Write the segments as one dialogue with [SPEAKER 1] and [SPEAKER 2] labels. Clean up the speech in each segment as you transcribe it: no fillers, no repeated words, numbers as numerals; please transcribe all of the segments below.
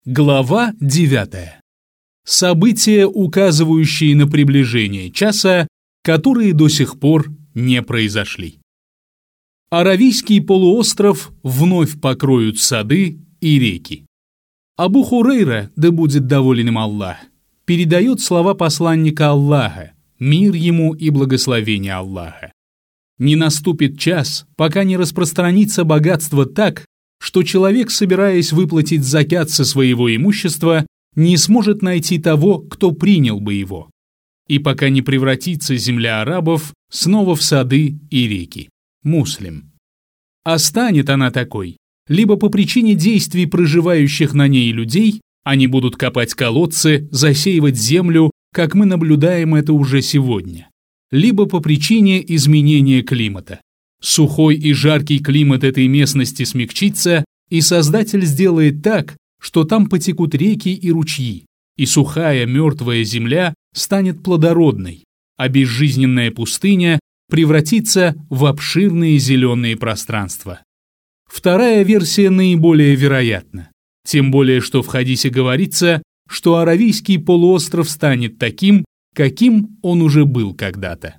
[SPEAKER 1] Глава 9. События, указывающие на приближение часа, которые до сих пор не произошли. Аравийский полуостров вновь покроют сады и реки. Абу Хурейра, да будет доволен им Аллах, передает слова посланника Аллаха, мир ему и благословение Аллаха. Не наступит час, пока не распространится богатство так, что человек, собираясь выплатить закят со своего имущества, не сможет найти того, кто принял бы его, и пока не превратится земля арабов снова в сады и реки. Муслим. А станет она такой, либо по причине действий проживающих на ней людей, они будут копать колодцы, засеивать землю, как мы наблюдаем это уже сегодня, либо по причине изменения климата. Сухой и жаркий климат этой местности смягчится, и Создатель сделает так, что там потекут реки и ручьи, и сухая мертвая земля станет плодородной, а безжизненная пустыня превратится в обширные зеленые пространства. Вторая версия наиболее вероятна, тем более что в хадисе говорится, что Аравийский полуостров станет таким, каким он уже был когда-то.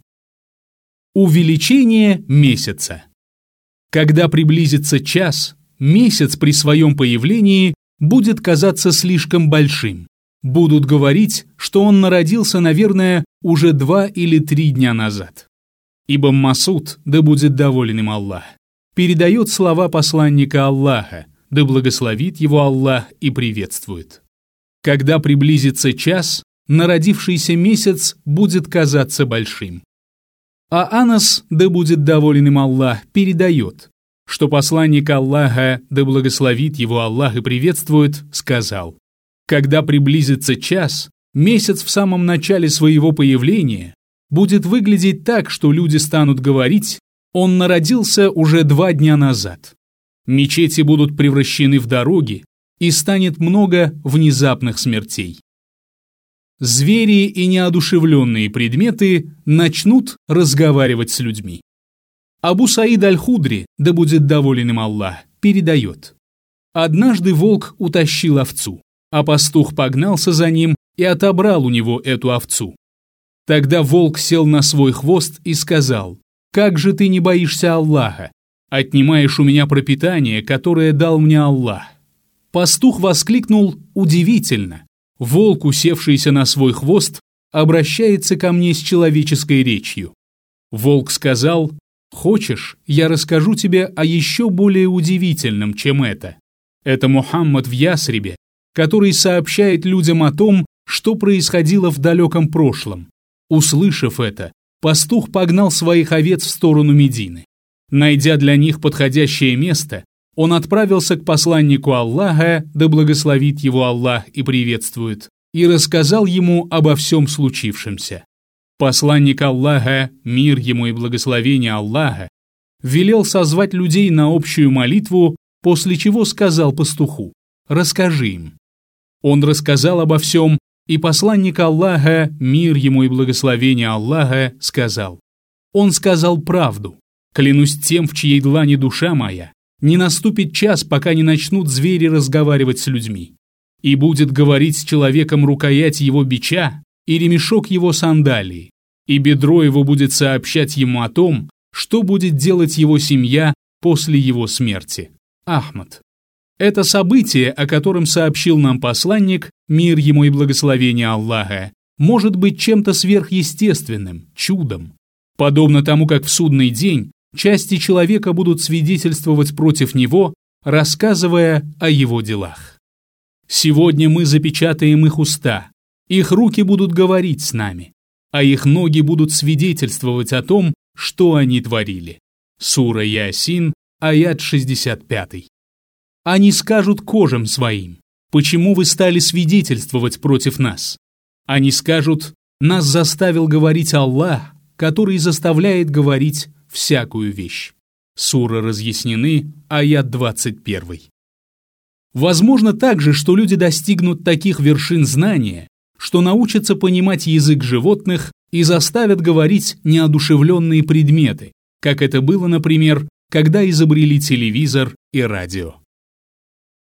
[SPEAKER 1] Увеличение месяца. Когда приблизится час, месяц при своем появлении будет казаться слишком большим. Будут говорить, что он народился, наверное, уже 2 или 3 дня назад. Ибн Масуд, да будет доволен им Аллах, передает слова посланника Аллаха, да благословит его Аллах и приветствует. Когда приблизится час, народившийся месяц будет казаться большим. А Анас, да будет доволен им Аллах, передает, что посланник Аллаха, да благословит его Аллах и приветствует, сказал: «Когда приблизится час, месяц в самом начале своего появления будет выглядеть так, что люди станут говорить: он народился уже 2 дня назад. Мечети будут превращены в дороги, и станет много внезапных смертей. Звери и неодушевленные предметы начнут разговаривать с людьми». Абу Саид аль-Худри, да будет доволен им Аллах, передает: «Однажды волк утащил овцу, а пастух погнался за ним и отобрал у него эту овцу. Тогда волк сел на свой хвост и сказал: «Как же ты не боишься Аллаха? Отнимаешь у меня пропитание, которое дал мне Аллах». Пастух воскликнул: «Удивительно! Волк, усевшийся на свой хвост, обращается ко мне с человеческой речью». Волк сказал: «Хочешь, я расскажу тебе о еще более удивительном, чем это? Это Мухаммад в Ясрибе, который сообщает людям о том, что происходило в далеком прошлом». Услышав это, пастух погнал своих овец в сторону Медины. Найдя для них подходящее место, он отправился к посланнику Аллаха, да благословит его Аллах и приветствует, и рассказал ему обо всем случившемся. Посланник Аллаха, мир ему и благословение Аллаха, велел созвать людей на общую молитву, после чего сказал пастуху: «Расскажи им». Он рассказал обо всем, и посланник Аллаха, мир ему и благословение Аллаха, сказал: «Он сказал правду. Клянусь тем, в чьей длани душа моя, не наступит час, пока не начнут звери разговаривать с людьми. И будет говорить с человеком рукоять его бича и ремешок его сандалии, и бедро его будет сообщать ему о том, что будет делать его семья после его смерти». Ахмад. Это событие, о котором сообщил нам посланник, мир ему и благословение Аллаха, может быть чем-то сверхъестественным, чудом. Подобно тому, как в судный день части человека будут свидетельствовать против него, рассказывая о его делах. Сегодня мы запечатаем их уста, их руки будут говорить с нами, а их ноги будут свидетельствовать о том, что они творили. Сура Ясин, аят 65. Они скажут кожам своим: «Почему вы стали свидетельствовать против нас?» Они скажут: «Нас заставил говорить Аллах, который заставляет говорить всякую вещь». Сура Разъяснены, аят 21. Возможно также, что люди достигнут таких вершин знания, что научатся понимать язык животных и заставят говорить неодушевленные предметы, как это было, например, когда изобрели телевизор и радио.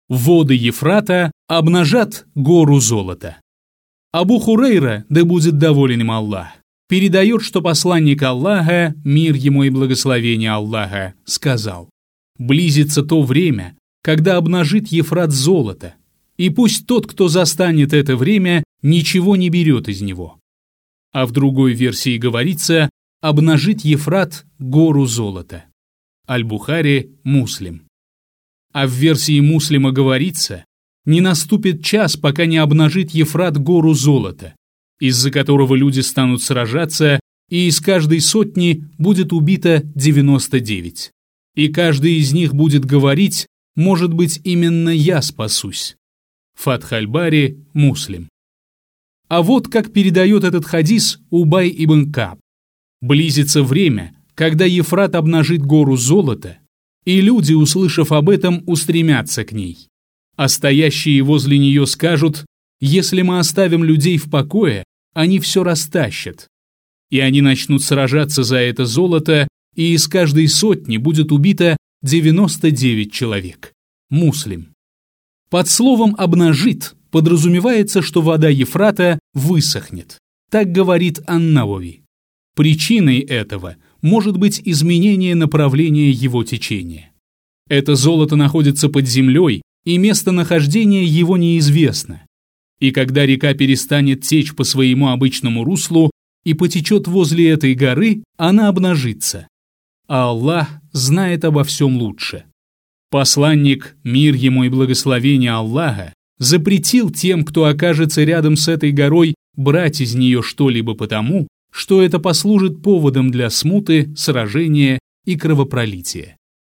[SPEAKER 1] Воды Ефрата обнажат гору золота. Абу Хурейра, да будет доволен им Аллах, передает, что посланник Аллаха, мир ему и благословение Аллаха, сказал: «Близится то время, когда обнажит Ефрат золото, и пусть тот, кто застанет это время, ничего не берет из него». А в другой версии говорится: «обнажит Ефрат гору золота». Аль-Бухари, Муслим. А в версии Муслима говорится: «Не наступит час, пока не обнажит Ефрат гору золота, из-за которого люди станут сражаться, и из каждой сотни будет убито 99. И каждый из них будет говорить: может быть, именно я спасусь». Фатх аль-Бари, Муслим. А вот как передает этот хадис Убай ибн Кааб: «Близится время, когда Ефрат обнажит гору золота, и люди, услышав об этом, устремятся к ней. А стоящие возле нее скажут: если мы оставим людей в покое, они все растащат. И они начнут сражаться за это золото, и из каждой сотни будет убито 99 человек». Муслим. Под словом «обнажит» подразумевается, что вода Ефрата высохнет. Так говорит ан-Навави. Причиной этого может быть изменение направления его течения. Это золото находится под землей, и местонахождение его неизвестно. И когда река перестанет течь по своему обычному руслу и потечет возле этой горы, она обнажится. А Аллах знает обо всем лучше. Посланник, мир ему и благословение Аллаха, запретил тем, кто окажется рядом с этой горой, брать из нее что-либо потому, что это послужит поводом для смуты, сражения и кровопролития.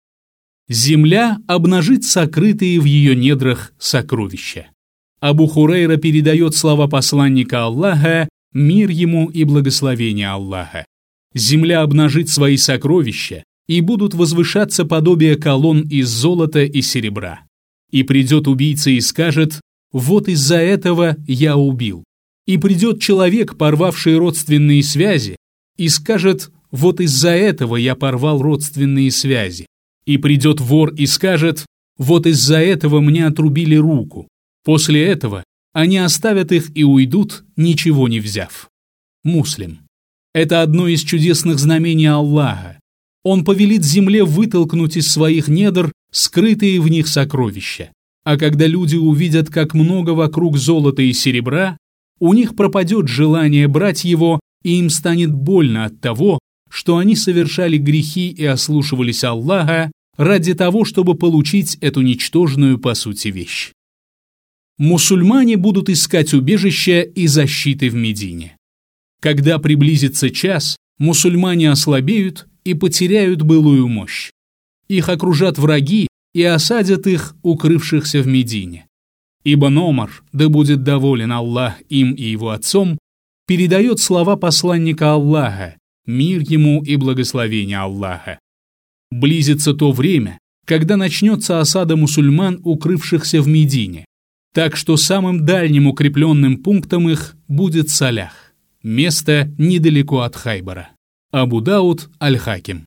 [SPEAKER 1] Земля обнажит сокрытые в ее недрах сокровища. Абу Хурейра передает слова посланника Аллаха, мир ему и благословение Аллаха. Земля обнажит свои сокровища, и будут возвышаться подобие колонн из золота и серебра. И придет убийца и скажет: вот из-за этого я убил. И придет человек, порвавший родственные связи, и скажет: вот из-за этого я порвал родственные связи. И придет вор и скажет: вот из-за этого мне отрубили руку. После этого они оставят их и уйдут, ничего не взяв. Муслим. Это одно из чудесных знамений Аллаха. Он повелит земле вытолкнуть из своих недр скрытые в них сокровища. А когда люди увидят, как много вокруг золота и серебра, у них пропадет желание брать его, и им станет больно от того, что они совершали грехи и ослушивались Аллаха ради того, чтобы получить эту ничтожную по сути вещь. Мусульмане будут искать убежища и защиты в Медине. Когда приблизится час, мусульмане ослабеют и потеряют былую мощь. Их окружат враги и осадят их, укрывшихся в Медине. Ибн Омар, да будет доволен Аллах им и его отцом, передает слова посланника Аллаха, мир ему и благословение Аллаха. Близится то время, когда начнется осада мусульман, укрывшихся в Медине, так что самым дальним укрепленным пунктом их будет Салях, место недалеко от Хайбара. Абу Дауд, Аль-Хаким.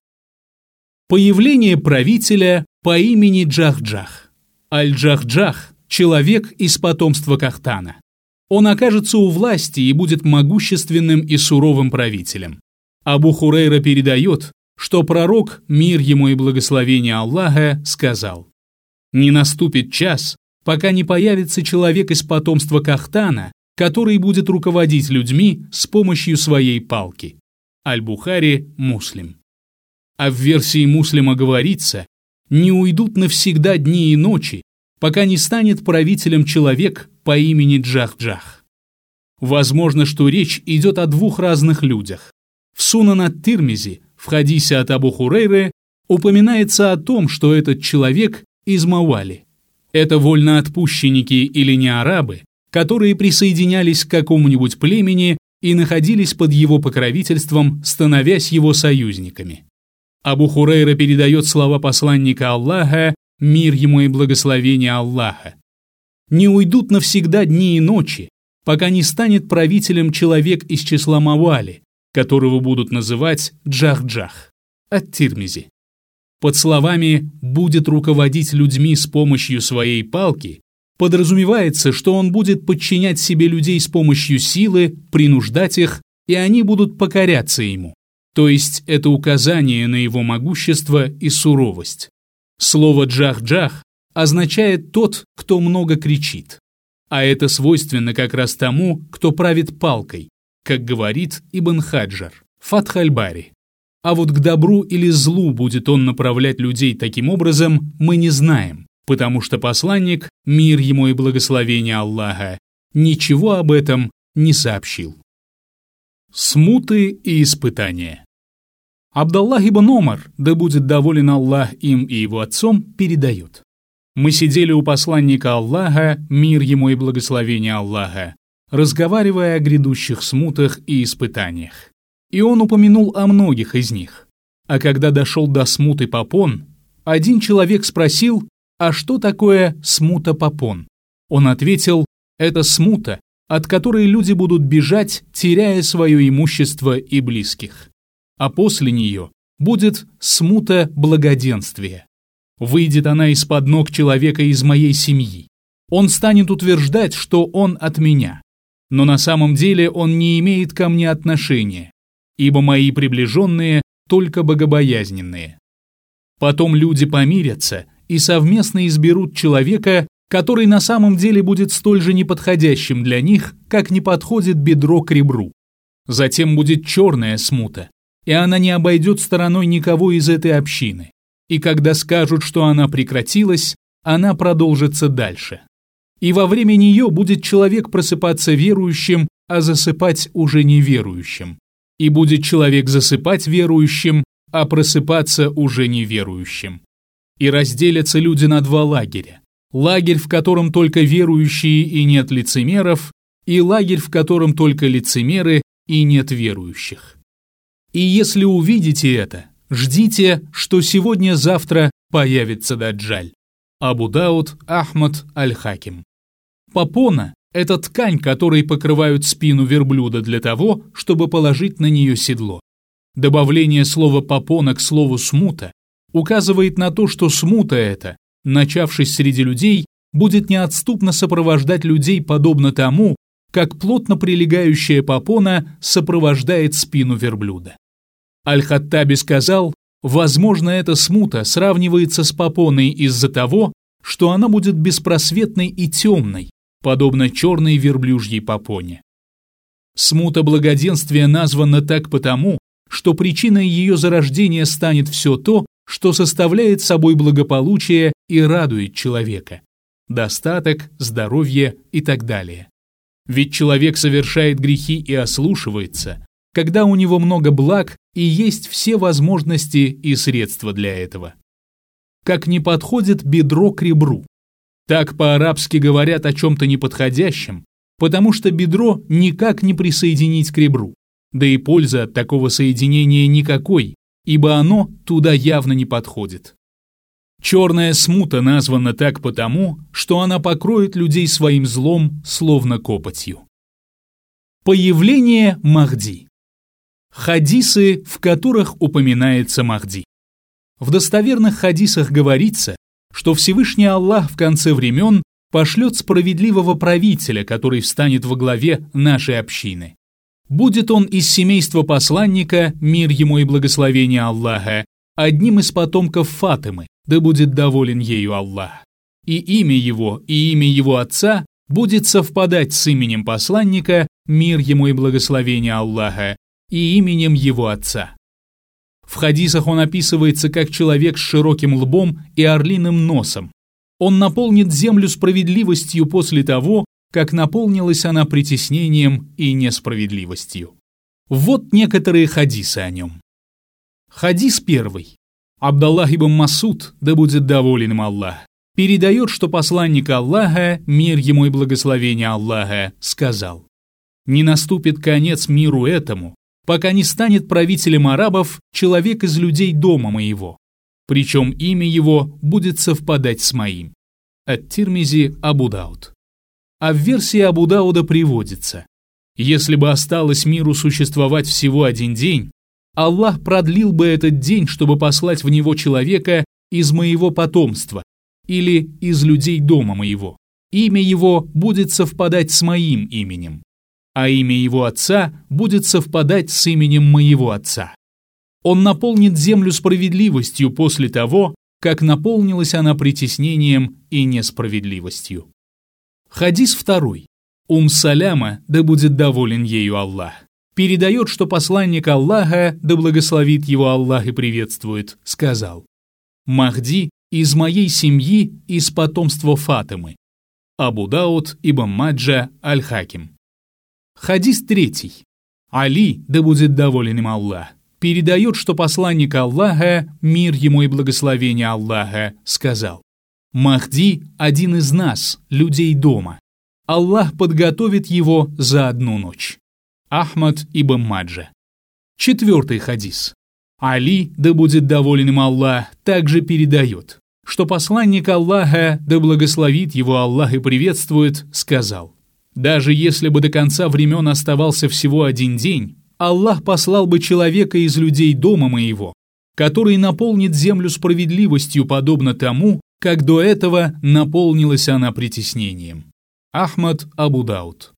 [SPEAKER 1] Появление правителя по имени Джах-Джах. Аль-Джах-Джах – человек из потомства Кахтана. Он окажется у власти и будет могущественным и суровым правителем. Абу Хурейра передает, что пророк, мир ему и благословение Аллаха, сказал: «Не наступит час, пока не появится человек из потомства Кахтана, который будет руководить людьми с помощью своей палки». Аль-Бухари, Муслим. А в версии Муслима говорится: «Не уйдут навсегда дни и ночи, пока не станет правителем человек по имени Джах-Джах». Возможно, что речь идет о двух разных людях. В Сунан ат-Тирмизи, в хадисе от Абу Хурейры, упоминается о том, что этот человек из Мауали. Это вольноотпущенники или неарабы, которые присоединялись к какому-нибудь племени и находились под его покровительством, становясь его союзниками. Абу Хурейра передает слова посланника Аллаха, мир ему и благословение Аллаха: «Не уйдут навсегда дни и ночи, пока не станет правителем человек из числа Мауали, которого будут называть Джах-Джах». Ат-Тирмизи. Под словами «будет руководить людьми с помощью своей палки» подразумевается, что он будет подчинять себе людей с помощью силы, принуждать их, и они будут покоряться ему. То есть это указание на его могущество и суровость. Слово «джах-джах» означает «тот, кто много кричит». А это свойственно как раз тому, кто правит палкой, как говорит Ибн Хаджар, Фатх аль-Бари. А вот к добру или злу будет он направлять людей таким образом, мы не знаем, потому что посланник, мир ему и благословение Аллаха, ничего об этом не сообщил. Смуты и испытания. Абдаллах ибн Омар, да будет доволен Аллах им и его отцом, передает. Мы сидели у посланника Аллаха, мир ему и благословение Аллаха, разговаривая о грядущих смутах и испытаниях. И он упомянул о многих из них. А когда дошел до смуты Попон, один человек спросил, а что такое смута Попон? Он ответил, это смута, от которой люди будут бежать, теряя свое имущество и близких. А после нее будет смута благоденствия. Выйдет она из-под ног человека из моей семьи. Он станет утверждать, что он от меня. Но на самом деле он не имеет ко мне отношения, ибо мои приближенные только богобоязненные. Потом люди помирятся и совместно изберут человека, который на самом деле будет столь же неподходящим для них, как не подходит бедро к ребру. Затем будет черная смута, и она не обойдет стороной никого из этой общины. И когда скажут, что она прекратилась, она продолжится дальше. И во время нее будет человек просыпаться верующим, а засыпать уже неверующим. И будет человек засыпать верующим, а просыпаться уже неверующим. И разделятся люди на два лагеря. Лагерь, в котором только верующие и нет лицемеров, и лагерь, в котором только лицемеры и нет верующих. И если увидите это, ждите, что сегодня-завтра появится Даджаль. Абу Дауд, Ахмад, Аль-Хаким. Попона – это ткань, которой покрывают спину верблюда для того, чтобы положить на нее седло. Добавление слова «попона» к слову «смута» указывает на то, что смута эта, начавшись среди людей, будет неотступно сопровождать людей подобно тому, как плотно прилегающая попона сопровождает спину верблюда. Аль-Хаттаби сказал, возможно, эта смута сравнивается с попоной из-за того, что она будет беспросветной и темной, подобно черной верблюжьей попоне. Смута благоденствия названа так потому, что причиной ее зарождения станет все то, что составляет собой благополучие и радует человека. Достаток, здоровье и так далее. Ведь человек совершает грехи и ослушивается, когда у него много благ и есть все возможности и средства для этого. Как не подходит бедро к ребру. Так по-арабски говорят о чем-то неподходящем, потому что бедро никак не присоединить к ребру, да и пользы от такого соединения никакой, ибо оно туда явно не подходит. Черная смута названа так потому, что она покроет людей своим злом, словно копотью. Появление Махди. Хадисы, в которых упоминается Махди. В достоверных хадисах говорится, что Всевышний Аллах в конце времен пошлет справедливого правителя, который встанет во главе нашей общины. Будет он из семейства посланника, мир ему и благословение Аллаха, одним из потомков Фатимы, да будет доволен ею Аллах. И имя его отца будет совпадать с именем посланника, мир ему и благословение Аллаха, и именем его отца. В хадисах он описывается как человек с широким лбом и орлиным носом. Он наполнит землю справедливостью после того, как наполнилась она притеснением и несправедливостью. Вот некоторые хадисы о нем. Хадис первый. Абдаллах ибн Масуд, да будет доволен им Аллах, передает, что посланник Аллаха, мир ему и благословение Аллаха, сказал: «Не наступит конец миру этому, пока не станет правителем арабов человек из людей дома моего, причем имя его будет совпадать с моим». Ат-Тирмизи, Абу Дауд. А в версии Абу Дауда приводится: «Если бы осталось миру существовать всего один день, Аллах продлил бы этот день, чтобы послать в него человека из моего потомства или из людей дома моего. Имя его будет совпадать с моим именем, а имя его отца будет совпадать с именем моего отца. Он наполнит землю справедливостью после того, как наполнилась она притеснением и несправедливостью. Хадис 2. Саляма, да будет доволен ею Аллах, передает, что посланник Аллаха, да благословит его Аллах и приветствует, сказал: «Махди из моей семьи, из потомства Фатимы». Абу Дауд, Ибн Маджа, Аль-Хаким. Хадис 3. Али, да будет доволен им Аллах, передает, что посланник Аллаха, мир ему и благословение Аллаха, сказал: «Махди – один из нас, людей дома. Аллах подготовит его за одну ночь». Ахмад ибн Маджа. 4 хадис. Али, да будет доволен им Аллах, также передает, что посланник Аллаха, да благословит его Аллах и приветствует, сказал: «Даже если бы до конца времен оставался всего один день, Аллах послал бы человека из людей дома моего, который наполнит землю справедливостью, подобно тому, как до этого наполнилась она притеснением». Ахмад, Абу Дауд.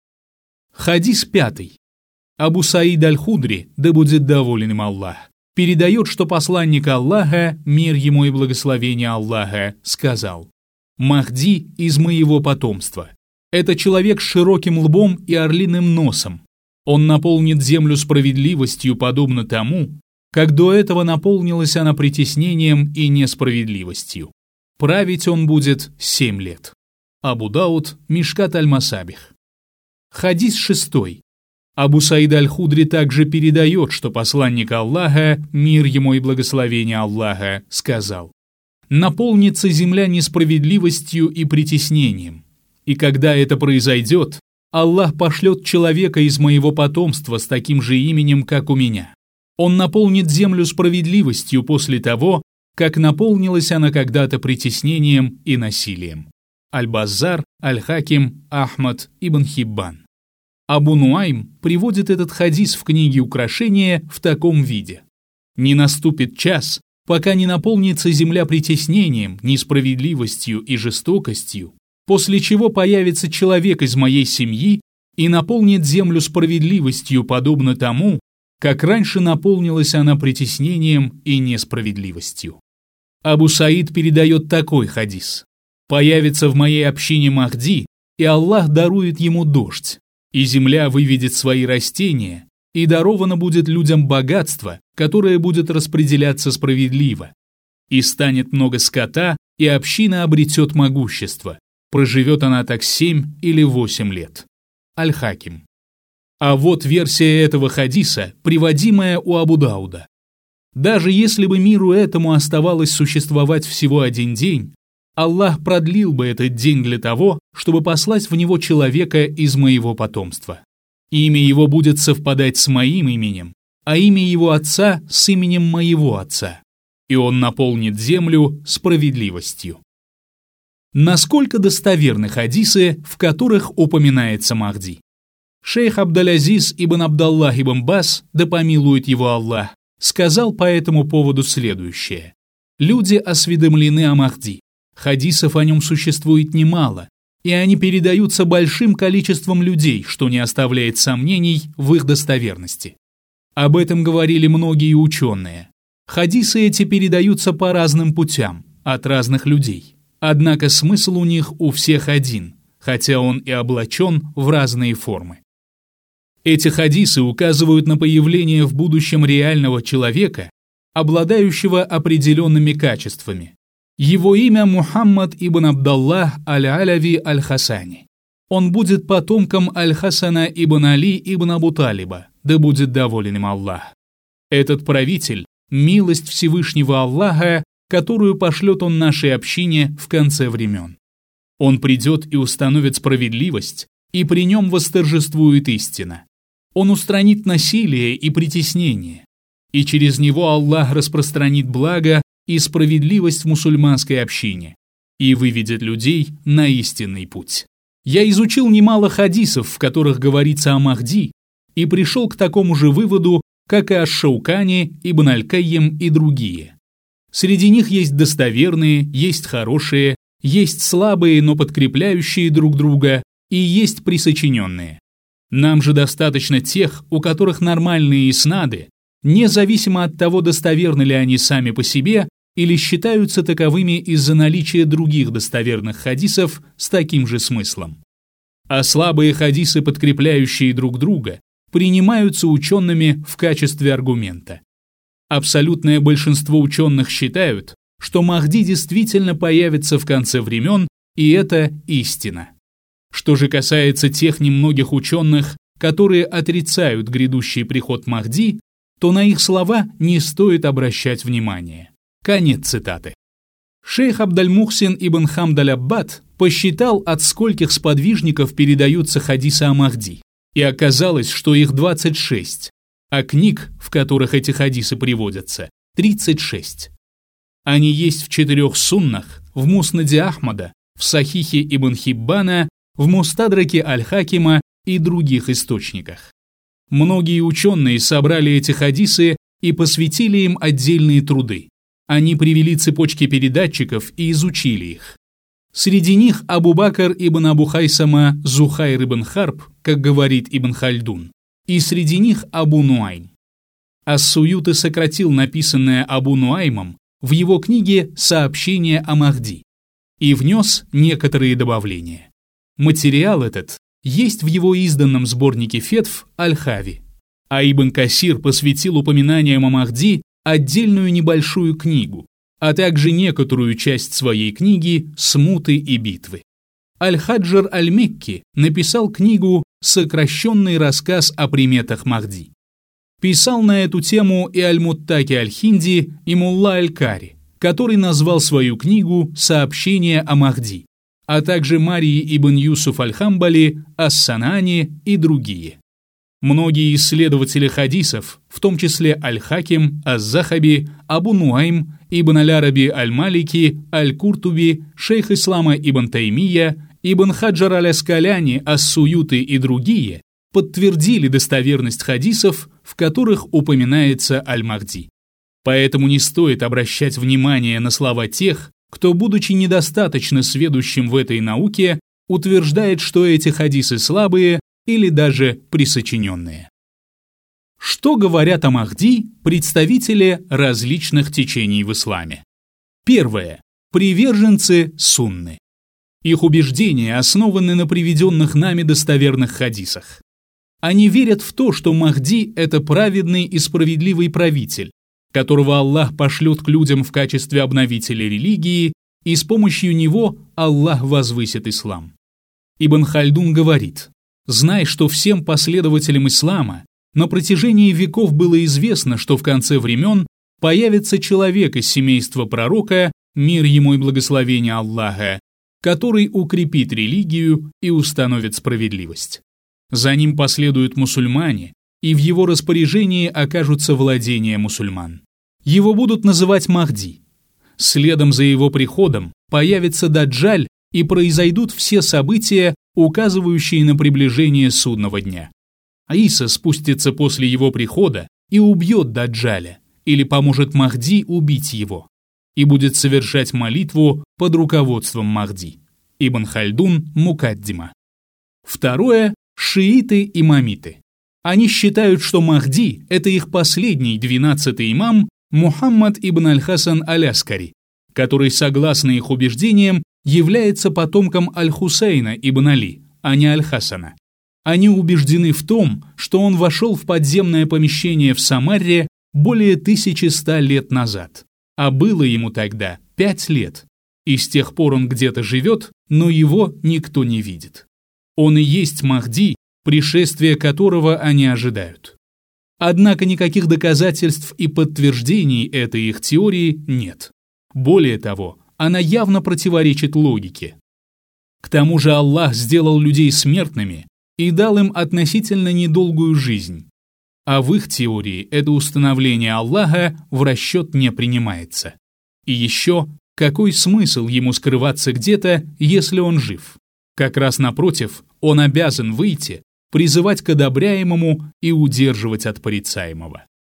[SPEAKER 1] Хадис 5. Абу Саид Аль-Худри, да будет доволен им Аллах, передает, что посланник Аллаха, мир ему и благословение Аллаха, сказал: «Махди из моего потомства. Это человек с широким лбом и орлиным носом. Он наполнит землю справедливостью, подобно тому, как до этого наполнилась она притеснением и несправедливостью. Править он будет 7 лет». Абу Дауд, Мишкат аль-Масабих. Хадис 6. Абу Саид Аль-Худри также передает, что посланник Аллаха, мир ему и благословение Аллаха, сказал: «Наполнится земля несправедливостью и притеснением. И когда это произойдет, Аллах пошлет человека из моего потомства с таким же именем, как у меня. Он наполнит землю справедливостью после того, как наполнилась она когда-то притеснением и насилием». Аль-Баззар, Аль-Хаким, Ахмад, Ибн Хиббан. Абу Нуайм приводит этот хадис в книге «Украшения» в таком виде: «Не наступит час, пока не наполнится земля притеснением, несправедливостью и жестокостью, после чего появится человек из моей семьи и наполнит землю справедливостью, подобно тому, как раньше наполнилась она притеснением и несправедливостью». Абу Саид передает такой хадис: «Появится в моей общине Махди, и Аллах дарует ему дождь, и земля выведет свои растения, и даровано будет людям богатство, которое будет распределяться справедливо. И станет много скота, и община обретет могущество. Проживет она так 7 или 8 лет». Аль-Хаким. А вот версия этого хадиса, приводимая у Абу Дауда. Даже если бы миру этому оставалось существовать всего один день, Аллах продлил бы этот день для того, чтобы послать в него человека из моего потомства. Имя его будет совпадать с моим именем, а имя его отца с именем моего отца, и он наполнит землю справедливостью. Насколько достоверны хадисы, в которых упоминается Махди? Шейх Абдаль-Азиз ибн Абдаллах ибн Бас, да помилует его Аллах, сказал по этому поводу следующее: «Люди осведомлены о Махди. Хадисов о нем существует немало, и они передаются большим количеством людей, что не оставляет сомнений в их достоверности. Об этом говорили многие ученые. Хадисы эти передаются по разным путям, от разных людей. Однако смысл у них у всех один, хотя он и облачен в разные формы. Эти хадисы указывают на появление в будущем реального человека, обладающего определенными качествами. Его имя Мухаммад ибн Абдаллах аль-Аляви аль-Хасани. Он будет потомком аль-Хасана ибн Али ибн Абу Талиба, да будет доволен им Аллах. Этот правитель – милость Всевышнего Аллаха, которую пошлет он нашей общине в конце времен. Он придет и установит справедливость, и при нем восторжествует истина. Он устранит насилие и притеснение, и через него Аллах распространит благо и справедливость в мусульманской общине и выведет людей на истинный путь. Я изучил немало хадисов, в которых говорится о Махди, и пришел к такому же выводу, как и Аш-Шаукани, Ибн Аль-Кайим и другие. Среди них есть достоверные, есть хорошие, есть слабые, но подкрепляющие друг друга, и есть присочиненные. Нам же достаточно тех, у которых нормальные иснады, независимо от того, достоверны ли они сами по себе или считаются таковыми из-за наличия других достоверных хадисов с таким же смыслом. А слабые хадисы, подкрепляющие друг друга, принимаются учеными в качестве аргумента. Абсолютное большинство ученых считают, что Махди действительно появится в конце времен, и это истина. Что же касается тех немногих ученых, которые отрицают грядущий приход Махди, то на их слова не стоит обращать внимания. Конец цитаты. Шейх Абдаль-Мухсин ибн Хамд аль-Аббад посчитал, от скольких сподвижников передаются хадисы о Махди, и оказалось, что их 26, а книг, в которых эти хадисы приводятся, 36. Они есть в 4 суннах, в Муснаде Ахмада, в Сахихе Ибн Хиббана, в Мустадраке Аль-Хакима и других источниках. Многие ученые собрали эти хадисы и посвятили им отдельные труды. Они привели цепочки передатчиков и изучили их. Среди них Абу Бакр ибн Абу Хайсама Зухайр ибн Харб, как говорит Ибн Хальдун, и среди них Абу Нуайм. Ас-Суюти сократил написанное Абу Нуаймом в его книге «Сообщение о Махди» и внес некоторые добавления. Материал этот есть в его изданном сборнике фетв Аль-Хави, а Ибн Касир посвятил упоминаниям о Махди отдельную небольшую книгу, а также некоторую часть своей книги «Смуты и битвы». Аль-Хаджар Аль-Мекки написал книгу «Сокращенный рассказ о приметах Махди». Писал на эту тему и Аль-Муттаки Аль-Хинди, и Мулла Аль-Кари, который назвал свою книгу «Сообщение о Махди», а также Марии ибн Юсуф Аль-Хамбали, Ас-Санани и другие. Многие исследователи хадисов, в том числе Аль-Хаким, Аз-Захаби, Абу Нуайм, Ибн Аль-Араби Аль-Малики, Аль-Куртуби, шейх ислама Ибн Таймия, Ибн Хаджар Аль-Аскаляни, Ас-Суюти и другие подтвердили достоверность хадисов, в которых упоминается Аль-Махди. Поэтому не стоит обращать внимание на слова тех, кто, будучи недостаточно сведущим в этой науке, утверждает, что эти хадисы слабые или даже присочиненные. Что говорят о Махди представители различных течений в исламе? Первое. Приверженцы сунны. Их убеждения основаны на приведенных нами достоверных хадисах. Они верят в то, что Махди – это праведный и справедливый правитель, которого Аллах пошлет к людям в качестве обновителя религии, и с помощью него Аллах возвысит ислам. Ибн Хальдун говорит: «Знай, что всем последователям ислама на протяжении веков было известно, что в конце времен появится человек из семейства пророка, мир ему и благословение Аллаха, который укрепит религию и установит справедливость. За ним последуют мусульмане, и в его распоряжении окажутся владения мусульман. Его будут называть Махди. Следом за его приходом появится Даджаль, и произойдут все события, указывающие на приближение судного дня. Иса спустится после его прихода и убьет Даджаля, или поможет Махди убить его, и будет совершать молитву под руководством Махди». Ибн Хальдун, Мукаддима. Второе – шииты и имамиты. Они считают, что Махди – это их последний 12-й имам Мухаммад ибн Аль-Хасан Аль-Аскари, который, согласно их убеждениям, является потомком Аль-Хусейна ибн Али, а не Аль-Хасана. Они убеждены в том, что он вошел в подземное помещение в Самарре более 1100 лет назад, а было ему тогда 5 лет, и с тех пор он где-то живет, но его никто не видит. Он и есть Махди, пришествие которого они ожидают. Однако никаких доказательств и подтверждений этой их теории нет. Более того, она явно противоречит логике. К тому же Аллах сделал людей смертными и дал им относительно недолгую жизнь, а в их теории это установление Аллаха в расчет не принимается. И еще, какой смысл ему скрываться где-то, если он жив? Как раз напротив, он обязан выйти, призывать к одобряемому и удерживать от порицаемого.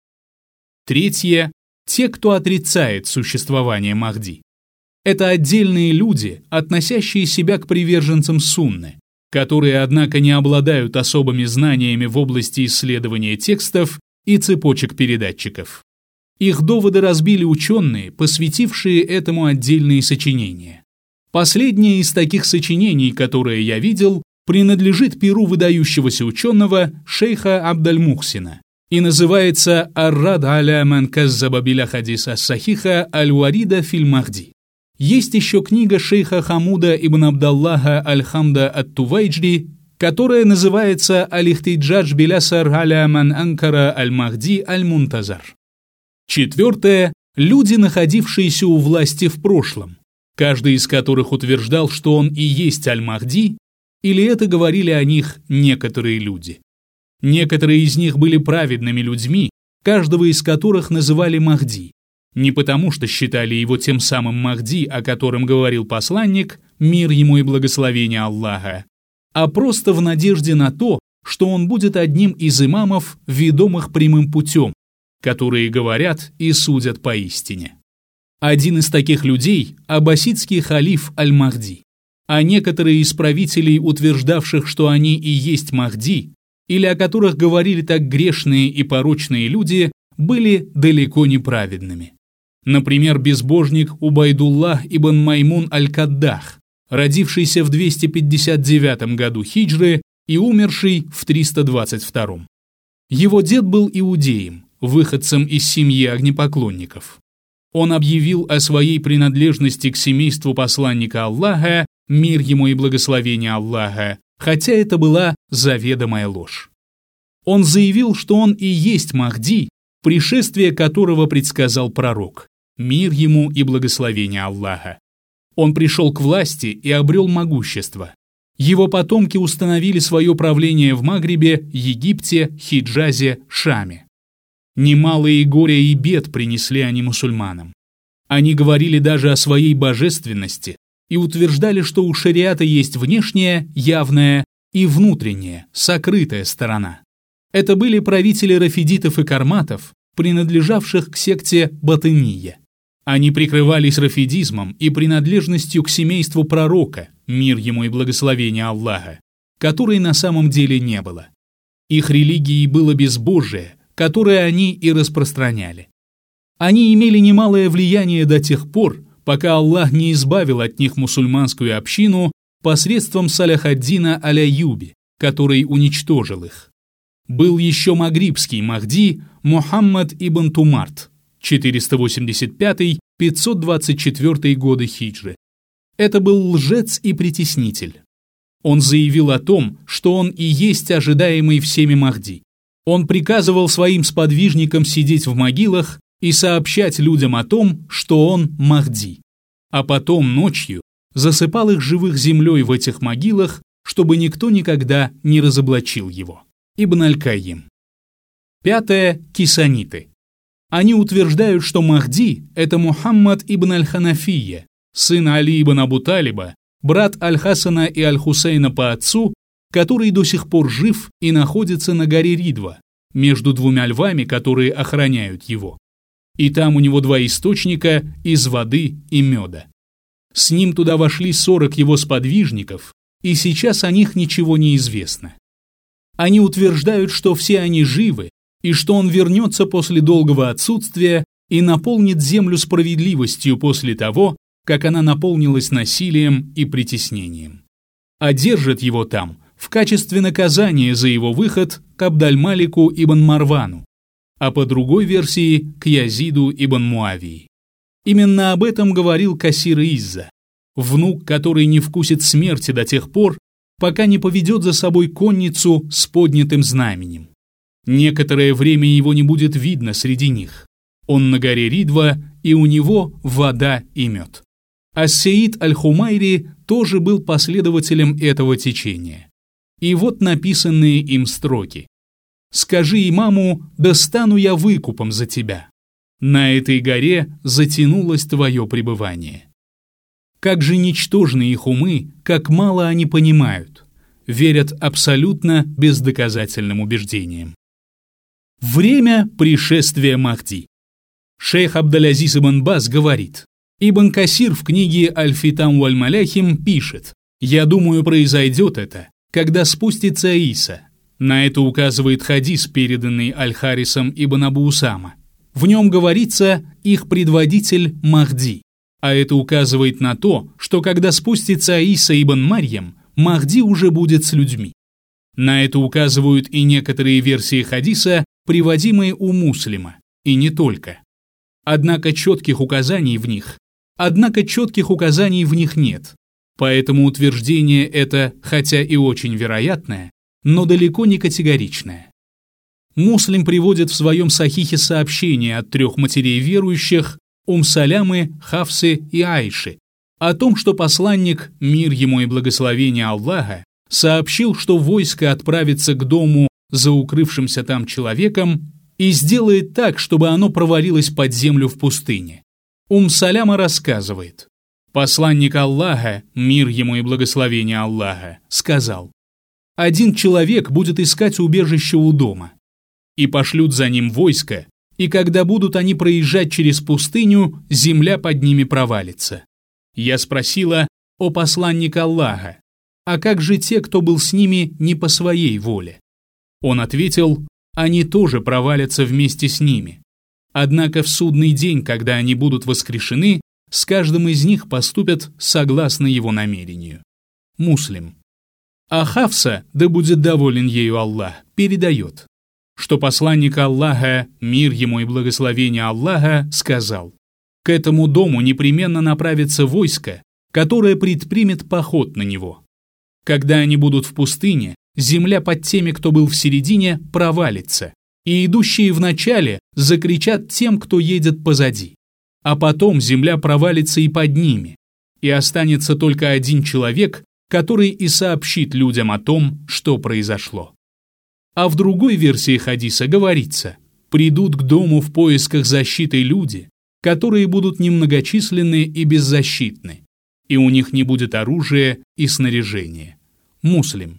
[SPEAKER 1] Третье – те, кто отрицает существование Махди. Это отдельные люди, относящие себя к приверженцам сунны, которые, однако, не обладают особыми знаниями в области исследования текстов и цепочек передатчиков. Их доводы разбили ученые, посвятившие этому отдельные сочинения. Последнее из таких сочинений, которое я видел, принадлежит перу выдающегося ученого шейха Абдаль-Мухсина и называется «Ар-рад аля ман каззаба биля хадиса сахиха аль-варида филь Махди». Есть еще книга шейха Хамуда ибн Абдаллаха аль-Хамда ат-Тувайджри, которая называется «Аль-ихтиджадж билясар аля ман анкара аль-Махди аль-Мунтазар». Четвертое – люди, находившиеся у власти в прошлом, каждый из которых утверждал, что он и есть аль-Махди, или это говорили о них некоторые люди. Некоторые из них были праведными людьми, каждого из которых называли Махди, не потому что считали его тем самым Махди, о котором говорил посланник, мир ему и благословение Аллаха, а просто в надежде на то, что он будет одним из имамов, ведомых прямым путем, которые говорят и судят поистине. Один из таких людей – аббасидский халиф Аль-Махди, а некоторые из правителей, утверждавших, что они и есть Махди, или о которых говорили так грешные и порочные люди, были далеко не праведными. Например, безбожник Убайдуллах ибн Маймун аль-Каддах, родившийся в 259 году хиджры и умерший в 322. Его дед был иудеем, выходцем из семьи огнепоклонников. Он объявил о своей принадлежности к семейству посланника Аллаха, мир ему и благословение Аллаха, хотя это была заведомая ложь. Он заявил, что он и есть Махди, пришествие которого предсказал пророк, мир ему и благословение Аллаха. Он пришел к власти и обрел могущество. Его потомки установили свое правление в Магрибе, Египте, Хиджазе, Шаме. Немалые горя и бед принесли они мусульманам. Они говорили даже о своей божественности и утверждали, что у шариата есть внешняя, явная и внутренняя, сокрытая сторона. Это были правители рафидитов и карматов, принадлежавших к секте Батынийя. Они прикрывались рафидизмом и принадлежностью к семейству пророка, мир ему и благословение Аллаха, которой на самом деле не было. Их религией было безбожие, которое они и распространяли. Они имели немалое влияние до тех пор, пока Аллах не избавил от них мусульманскую общину посредством Саляхаддина аль-Аюби, который уничтожил их. Был еще магрибский Махди Мухаммад ибн Тумарт, 485-524 годы хиджры. Это был лжец и притеснитель. Он заявил о том, что он и есть ожидаемый всеми Махди. Он приказывал своим сподвижникам сидеть в могилах и сообщать людям о том, что он Махди. А потом ночью засыпал их живых землей в этих могилах, чтобы никто никогда не разоблачил его. Ибн аль-Кайим. Пятое – кисаниты. Они утверждают, что Махди – это Мухаммад ибн аль-Ханафия, сын Али ибн Абу Талиба, брат Аль-Хасана и Аль-Хусейна по отцу, который до сих пор жив и находится на горе Ридва, между двумя львами, которые охраняют его. И там у него два источника из воды и меда. С ним туда вошли 40 его сподвижников, и сейчас о них ничего не известно. Они утверждают, что все они живы, и что он вернется после долгого отсутствия и наполнит землю справедливостью после того, как она наполнилась насилием и притеснением. А держат его там в качестве наказания за его выход к Абдаль-Малику ибн Марвану, а по другой версии к Язиду ибн Муавии. Именно об этом говорил Касир Изза, внук, который не вкусит смерти до тех пор, пока не поведет за собой конницу с поднятым знаменем. Некоторое время его не будет видно среди них. Он на горе Ридва, и у него вода и мед. Ас-Сеид аль-Хумайри тоже был последователем этого течения. И вот написанные им строки. «Скажи имаму, да стану я выкупом за тебя. На этой горе затянулось твое пребывание». Как же ничтожны их умы, как мало они понимают, верят абсолютно бездоказательным убеждениям. Время пришествия Махди. Шейх Абдалязиз ибн Баз говорит: Ибн Касир в книге «Аль-Фитам валь-Маляхим» пишет: «Я думаю, произойдет это, когда спустится Иса». На это указывает хадис, переданный Аль-Харисом ибн Абу Усама. В нем говорится их предводитель Махди, а это указывает на то, что когда спустится Иса ибн Марьям, Махди уже будет с людьми. На это указывают и некоторые версии хадиса, приводимые у Муслима, и не только. Однако четких указаний в них нет, поэтому утверждение это, хотя и очень вероятное, но далеко не категоричное. Муслим приводит в своем сахихе сообщение от 3 матерей верующих, Салямы, Хафсы и Айши, о том, что посланник, мир ему и благословение Аллаха, сообщил, что войско отправится к дому за укрывшимся там человеком и сделает так, чтобы оно провалилось под землю в пустыне. Саляма рассказывает: посланник Аллаха, мир ему и благословение Аллаха, сказал: один человек будет искать убежище у дома, и пошлют за ним войско, и когда будут они проезжать через пустыню, земля под ними провалится. Я спросила: о посланник Аллаха, а как же те, кто был с ними не по своей воле? Он ответил: они тоже провалятся вместе с ними. Однако в судный день, когда они будут воскрешены, с каждым из них поступят согласно его намерению. Муслим. А Хафса, да будет доволен ею Аллах, передает, что посланник Аллаха, мир ему и благословение Аллаха, сказал: к этому дому непременно направится войско, которое предпримет поход на него. Когда они будут в пустыне, земля под теми, кто был в середине, провалится, и идущие в начале закричат тем, кто едет позади. А потом земля провалится и под ними, и останется только один человек, который и сообщит людям о том, что произошло. А в другой версии хадиса говорится: придут к дому в поисках защиты люди, которые будут немногочисленны и беззащитны, и у них не будет оружия и снаряжения. Муслим.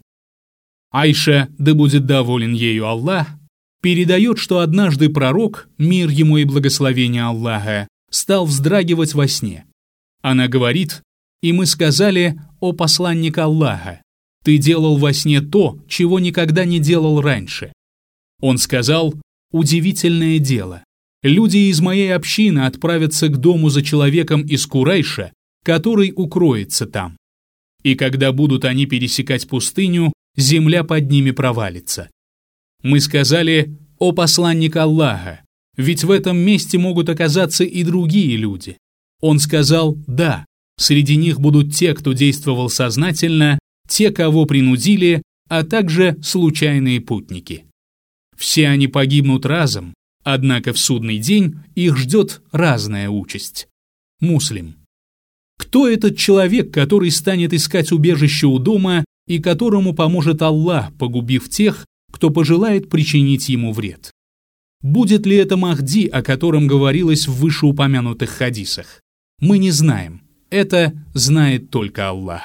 [SPEAKER 1] Айша, да будет доволен ею Аллах, передает, что однажды пророк, мир ему и благословение Аллаха, стал вздрагивать во сне. Она говорит: и мы сказали: о посланник Аллаха, ты делал во сне то, чего никогда не делал раньше. Он сказал: удивительное дело, люди из моей общины отправятся к дому за человеком из Курайша, который укроется там. И когда будут они пересекать пустыню, земля под ними провалится. Мы сказали: о посланник Аллаха, ведь в этом месте могут оказаться и другие люди. Он сказал: да, среди них будут те, кто действовал сознательно, те, кого принудили, а также случайные путники. Все они погибнут разом, однако в судный день их ждет разная участь. Муслим. Кто этот человек, который станет искать убежище у дома и которому поможет Аллах, погубив тех, кто пожелает причинить ему вред? Будет ли это Махди, о котором говорилось в вышеупомянутых хадисах? Мы не знаем. Это знает только Аллах.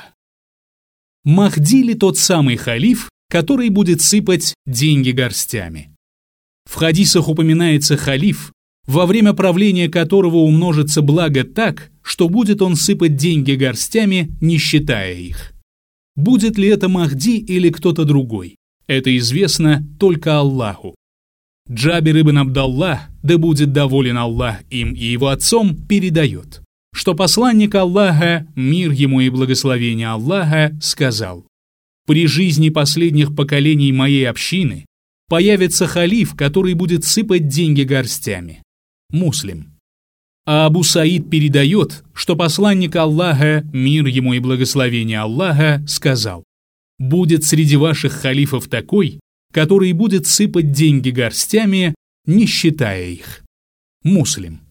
[SPEAKER 1] Махди ли тот самый халиф, который будет сыпать деньги горстями? В хадисах упоминается халиф, во время правления которого умножится благо так, что будет он сыпать деньги горстями, не считая их. Будет ли это Махди или кто-то другой? Это известно только Аллаху. Джабир ибн Абдаллах, да будет доволен Аллах им и его отцом, передает, что посланник Аллаха, мир ему и благословение Аллаха, сказал: при жизни последних поколений моей общины появится халиф, который будет сыпать деньги горстями. Муслим. А Абу Саид передает, что посланник Аллаха, мир ему и благословение Аллаха, сказал: будет среди ваших халифов такой, который будет сыпать деньги горстями, не считая их. Муслим.